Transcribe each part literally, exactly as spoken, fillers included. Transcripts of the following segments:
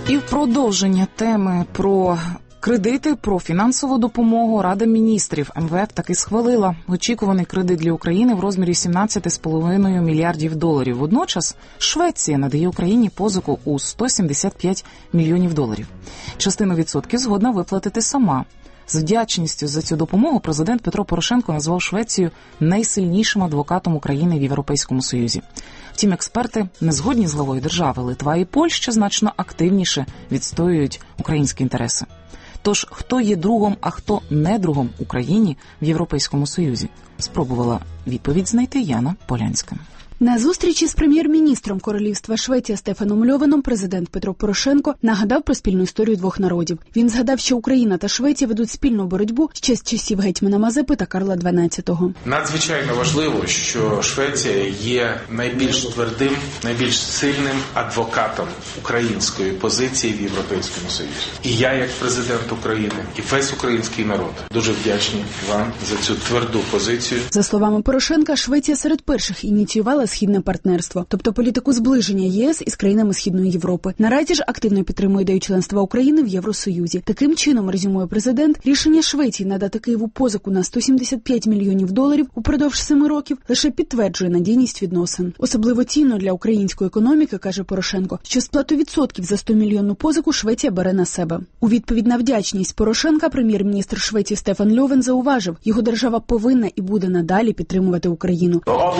І в продовження теми про кредити, про фінансову допомогу Рада міністрів ем ве еф таки схвалила очікуваний кредит для України в розмірі сімнадцять цілих п'ять десятих мільярдів доларів. Водночас Швеція надає Україні позику у сто сімдесят п'ять мільйонів доларів. Частину відсотків згодна виплатити сама. З вдячністю за цю допомогу президент Петро Порошенко назвав Швецію найсильнішим адвокатом України в Європейському Союзі. Втім, експерти не згодні з главою держави. Литва і Польща значно активніше відстоюють українські інтереси. Тож, хто є другом, а хто не другом Україні в Європейському Союзі? Спробувала відповідь знайти Яна Полянська. На зустрічі з прем'єр-міністром Королівства Швеція Стефаном Льовеном президент Петро Порошенко нагадав про спільну історію двох народів. Він згадав, що Україна та Швеція ведуть спільну боротьбу ще з часів гетьмана Мазепи та Карла дванадцятого. Надзвичайно важливо, що Швеція є найбільш твердим, найбільш сильним адвокатом української позиції в Європейському Союзі. І я, як президент України, і весь український народ дуже вдячні вам за цю тверду позицію. За словами Порошенка, Швеція серед перших ініціювала східне партнерство, тобто політику зближення ЄС із країнами Східної Європи. Наразі ж активно підтримує ідею членства України в Євросоюзі. Таким чином, резюмує президент, рішення Швеції надати Києву позику на сто сімдесят п'ять мільйонів доларів упродовж семи років лише підтверджує надійність відносин. Особливо цінно для української економіки, каже Порошенко, що сплату відсотків за сто мільйонну позику Швеція бере на себе. У відповідь на вдячність Порошенка прем'єр-міністр Швеції Стефан Льовен зауважив, його держава повинна і буде надалі підтримувати Україну.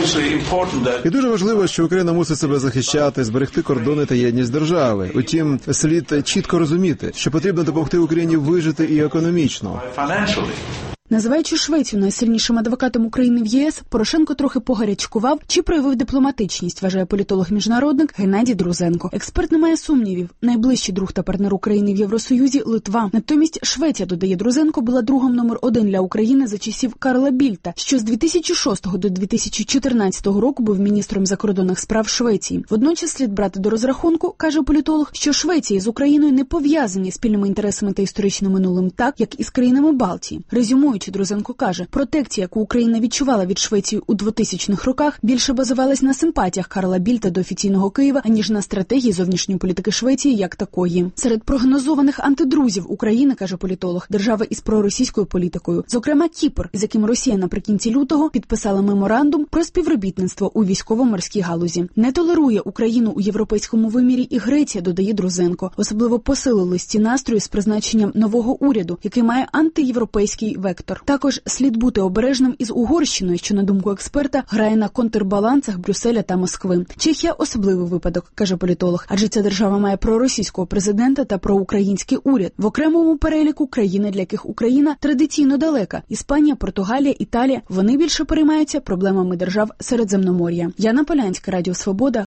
І дуже важливо, що Україна мусить себе захищати, зберегти кордони та єдність держави. Утім, слід чітко розуміти, що потрібно допомогти Україні вижити і економічно. Називаючи Швецію найсильнішим адвокатом України в ЄС, Порошенко трохи погарячкував чи проявив дипломатичність, вважає політолог-міжнародник Геннадій Друзенко. Експерт не має сумнівів. Найближчий друг та партнер України в Євросоюзі – Литва. Натомість Швеція, додає Друзенко, була другом номер один для України за часів Карла Більта, що з дві тисячі шостого до дві тисячі чотирнадцятого року був міністром закордонних справ Швеції. Водночас слід брати до розрахунку, каже політолог, що Швеція з Україною не пов'язані спільними інтересами та історичним минулим так, як і з країнами Балтії. Резюмує Друзенко каже, протекція, яку Україна відчувала від Швеції у двотисячних роках, більше базувалась на симпатіях Карла Більта до офіційного Києва, аніж на стратегії зовнішньої політики Швеції як такої. Серед прогнозованих антидрузів України, каже політолог, держави із проросійською політикою. Зокрема, Кіпр, з яким Росія наприкінці лютого підписала меморандум про співробітництво у військово-морській галузі. Не толерує Україну у європейському вимірі і Греція, додає Друзенко. Особливо посилились ці настрої з призначенням нового уряду, який має антиєвропейський вектор. Також слід бути обережним із Угорщиною, що, на думку експерта, грає на контрбалансах Брюсселя та Москви. Чехія – особливий випадок, каже політолог, адже ця держава має проросійського президента та проукраїнський уряд. В окремому переліку країни, для яких Україна традиційно далека – Іспанія, Португалія, Італія – вони більше переймаються проблемами держав Середземномор'я. Яна Полянська, Радіо Свобода,